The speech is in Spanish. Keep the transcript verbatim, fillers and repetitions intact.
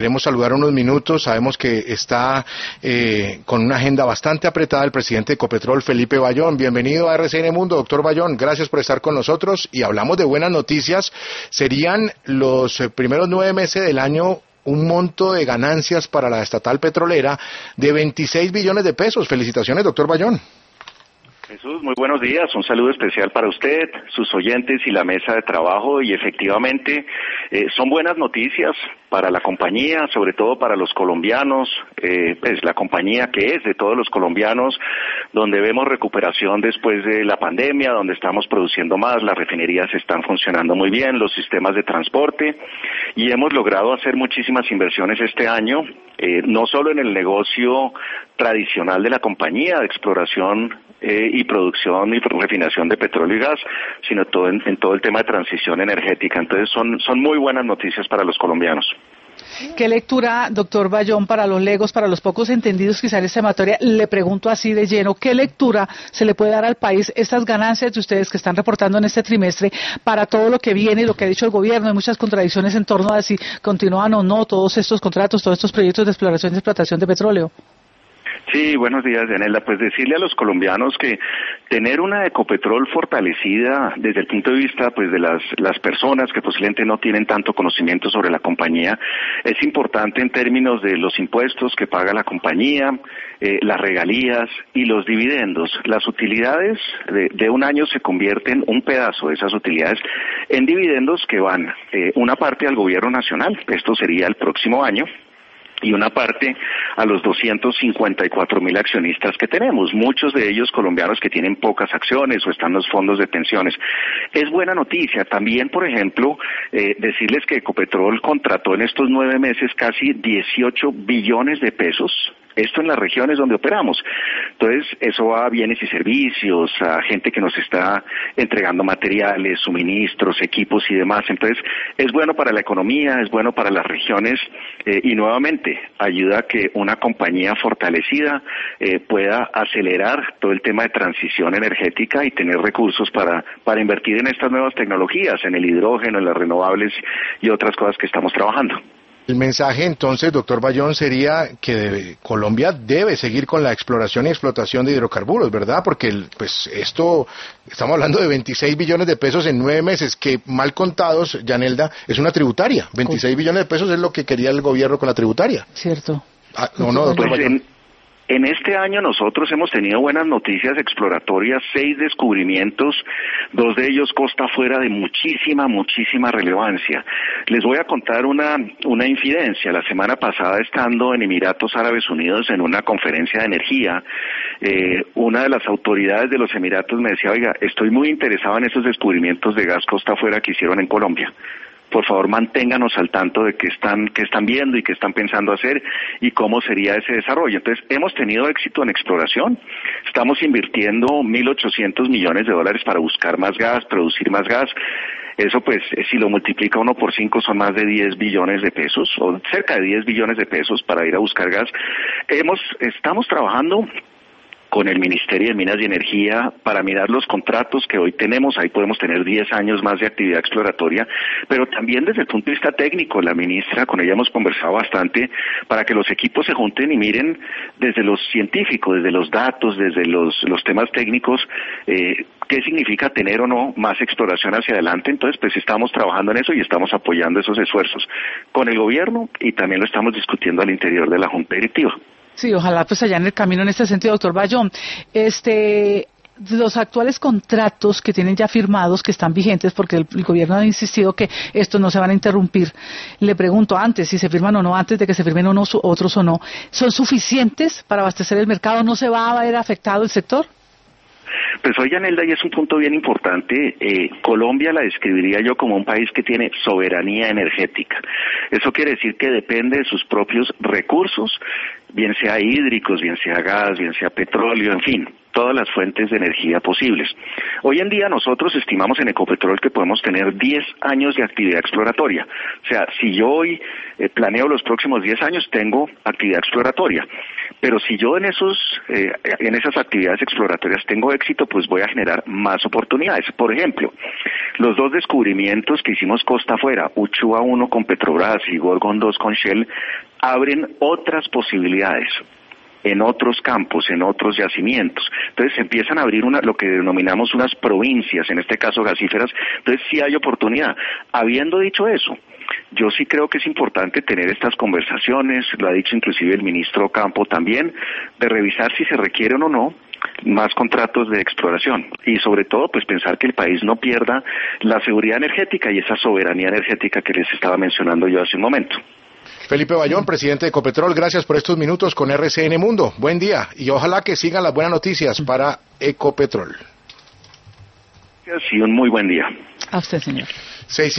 queremos saludar unos minutos. Sabemos que está eh, con una agenda bastante apretada el presidente de Ecopetrol, Felipe Bayón. Bienvenido a R C N Mundo, doctor Bayón. Gracias por estar con nosotros y hablamos de buenas noticias. Serían los primeros nueve meses del año un monto de ganancias para la estatal petrolera de veintiséis billones de pesos. Felicitaciones, doctor Bayón. Jesús, muy buenos días, un saludo especial para usted, sus oyentes y la mesa de trabajo, y efectivamente eh, son buenas noticias para la compañía, sobre todo para los colombianos, eh, pues la compañía que es de todos los colombianos, donde vemos recuperación después de la pandemia, donde estamos produciendo más, las refinerías están funcionando muy bien, los sistemas de transporte, y hemos logrado hacer muchísimas inversiones este año, eh, no solo en el negocio tradicional de la compañía de exploración eh, y producción y refinación de petróleo y gas, sino todo en, en todo el tema de transición energética. Entonces son, son muy buenas noticias para los colombianos. ¿Qué lectura, doctor Bayón, para los legos, para los pocos entendidos quizá en esta materia, le pregunto así de lleno, qué lectura se le puede dar al país estas ganancias de ustedes que están reportando en este trimestre para todo lo que viene y lo que ha dicho el gobierno? Hay muchas contradicciones en torno a si continúan o no todos estos contratos, todos estos proyectos de exploración y explotación de petróleo. Sí, buenos días, Yanela. Pues decirle a los colombianos que tener una Ecopetrol fortalecida desde el punto de vista pues de las las personas que posiblemente no tienen tanto conocimiento sobre la compañía es importante en términos de los impuestos que paga la compañía, eh, las regalías y los dividendos. Las utilidades de, de un año se convierten, un pedazo de esas utilidades, en dividendos que van eh, una parte al gobierno nacional, esto sería el próximo año, y una parte a los doscientos cincuenta y cuatro mil accionistas que tenemos, muchos de ellos colombianos que tienen pocas acciones o están en los fondos de pensiones. Es buena noticia. También, por ejemplo, eh, decirles que Ecopetrol contrató en estos nueve meses casi dieciocho billones de pesos, esto en las regiones donde operamos. Entonces, eso va a bienes y servicios, a gente que nos está entregando materiales, suministros, equipos y demás. Entonces, es bueno para la economía, es bueno para las regiones eh, y nuevamente ayuda a que una compañía fortalecida eh, pueda acelerar todo el tema de transición energética y tener recursos para, para invertir en estas nuevas tecnologías, en el hidrógeno, en las renovables y otras cosas que estamos trabajando. El mensaje entonces, doctor Bayón, sería que debe, Colombia debe seguir con la exploración y explotación de hidrocarburos, ¿verdad? Porque pues esto, estamos hablando de veintiséis billones de pesos en nueve meses, que mal contados, Yanelda, es una tributaria. veintiséis billones de pesos es lo que quería el gobierno con la tributaria. Cierto. Ah, no, no, doctor pues Bayón. En... En este año nosotros hemos tenido buenas noticias exploratorias, seis descubrimientos, dos de ellos costa afuera de muchísima, muchísima relevancia. Les voy a contar una, una infidencia. La semana pasada, estando en Emiratos Árabes Unidos en una conferencia de energía, eh, una de las autoridades de los Emiratos me decía, oiga, estoy muy interesado en esos descubrimientos de gas costa afuera que hicieron en Colombia. Por favor, manténganos al tanto de qué están, qué están viendo y qué están pensando hacer y cómo sería ese desarrollo. Entonces, hemos tenido éxito en exploración. Estamos invirtiendo mil ochocientos millones de dólares para buscar más gas, producir más gas. Eso, pues, si lo multiplica uno por cinco, son más de diez billones de pesos, o cerca de diez billones de pesos para ir a buscar gas. Hemos, estamos trabajando con el Ministerio de Minas y Energía para mirar los contratos que hoy tenemos. Ahí podemos tener diez años más de actividad exploratoria, pero también desde el punto de vista técnico, la ministra, con ella hemos conversado bastante para que los equipos se junten y miren desde los científicos, desde los datos, desde los, los temas técnicos, eh, qué significa tener o no más exploración hacia adelante. Entonces, pues estamos trabajando en eso y estamos apoyando esos esfuerzos con el gobierno y también lo estamos discutiendo al interior de la Junta Directiva. Sí, ojalá pues allá en el camino en este sentido, doctor Bayón. Este, los actuales contratos que tienen ya firmados, que están vigentes, porque el, el gobierno ha insistido que estos no se van a interrumpir, le pregunto antes si se firman o no, antes de que se firmen unos otros o no, ¿son suficientes para abastecer el mercado? ¿No se va a ver afectado el sector? Pues hoy, Yanelda, y es un punto bien importante, eh, Colombia la describiría yo como un país que tiene soberanía energética. Eso quiere decir que depende de sus propios recursos, bien sea hídricos, bien sea gas, bien sea petróleo, en fin, todas las fuentes de energía posibles. Hoy en día nosotros estimamos en Ecopetrol que podemos tener diez años de actividad exploratoria. O sea, si yo hoy eh, planeo los próximos diez años, tengo actividad exploratoria. Pero si yo en esos eh, en esas actividades exploratorias tengo éxito, pues voy a generar más oportunidades. Por ejemplo, Los dos descubrimientos que hicimos costa afuera, Uchua uno con Petrobras y Gorgon dos con Shell, abren otras posibilidades en otros campos, en otros yacimientos. Entonces se empiezan a abrir una, lo que denominamos unas provincias, en este caso gasíferas, entonces sí hay oportunidad. Habiendo dicho eso, yo sí creo que es importante tener estas conversaciones, lo ha dicho inclusive el ministro Campo también, de revisar si se requieren o no más contratos de exploración y sobre todo pues pensar que el país no pierda la seguridad energética y esa soberanía energética que les estaba mencionando yo hace un momento. Felipe Bayón, presidente de Ecopetrol, gracias por estos minutos con R C N Mundo. Buen día y ojalá que sigan las buenas noticias para Ecopetrol. Gracias y un muy buen día. A usted, señor. Seis